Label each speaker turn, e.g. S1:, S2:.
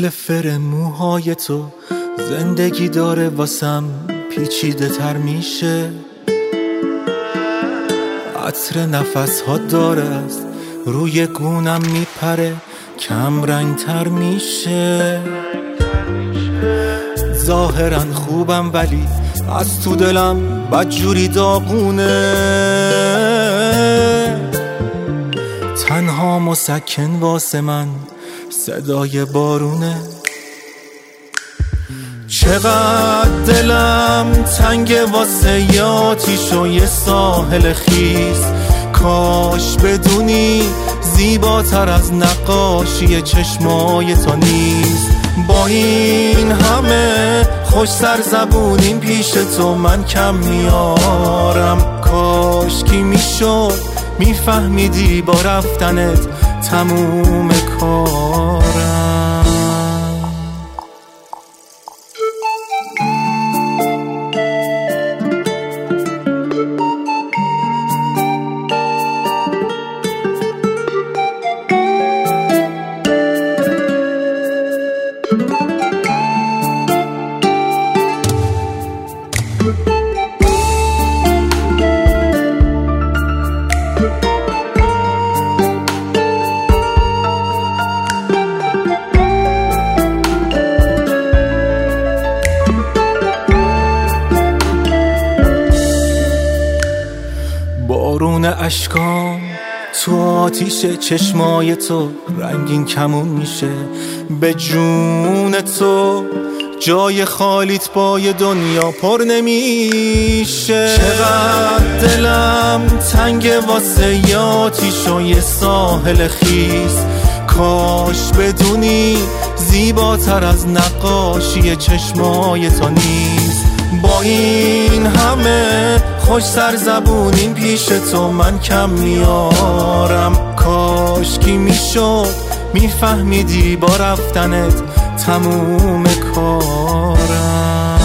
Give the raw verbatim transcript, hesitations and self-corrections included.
S1: مثل فر موهای تو زندگی داره واسم پیچیده تر میشه. عطر نفس ها داره است روی گونم میپره کم رنگ تر میشه. ظاهرا خوبم ولی از تو دلم بدجوری داغونه. تنها مسکن واسه من صدای بارونه. چقدر دلم تنگ واسه یاتیش و یه ساحل خیس. کاش بدونی زیباتر از نقاشی چشمای تو نیست. با این همه خوش سرزبونیم پیش تو من کم میارم. کاش کی میشد میفهمیدی با رفتنت تموم کارم. بارون اشکام تو آتیش چشمای تو رنگین کمون میشه. به جون تو جای خالیت با دنیا پر نمیشه. چقدر دلم تنگ واسه یاتیش و یه ساحل خیس. کاش بدونی زیباتر از نقاشی چشمای تو نیست. با این همه خوش سرزبونیم پیش تو من کم میارم. کاش کی میشد میفهمیدی با رفتنت تموم کارم.